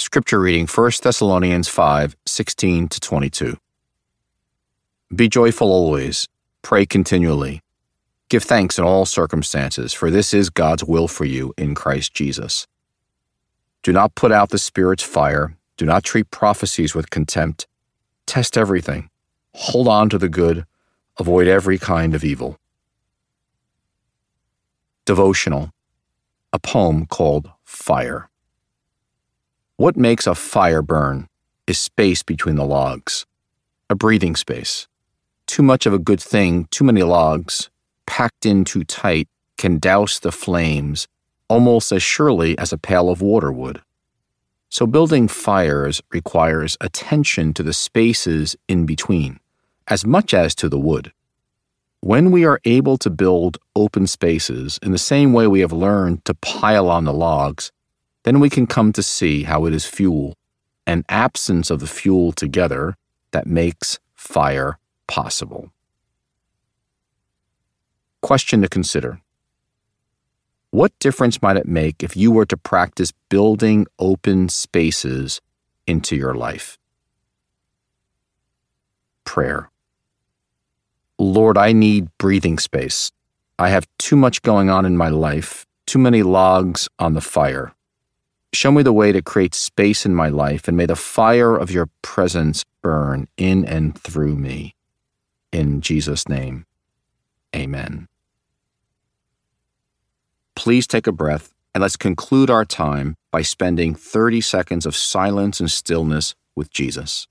Scripture reading 1 Thessalonians 5:16-22. Be joyful always, pray continually. Give thanks in all circumstances, for this is God's will for you in Christ Jesus. Do not put out the Spirit's fire. Do not treat prophecies with contempt. Test everything. Hold on to the good. Avoid every kind of evil. Devotional. A poem called Fire. What makes a fire burn is space between the logs, a breathing space. Too much of a good thing, too many logs, packed in too tight, can douse the flames almost as surely as a pail of water would. So building fires requires attention to the spaces in between, as much as to the wood. When we are able to build open spaces in the same way we have learned to pile on the logs, then we can come to see how it is fuel, an absence of the fuel together, that makes fire possible. Question to consider. What difference might it make if you were to practice building open spaces into your life? Prayer. Lord, I need breathing space. I have too much going on in my life, too many logs on the fire. Show me the way to create space in my life, and may the fire of your presence burn in and through me. In Jesus' name, amen. Please take a breath, and let's conclude our time by spending 30 seconds of silence and stillness with Jesus.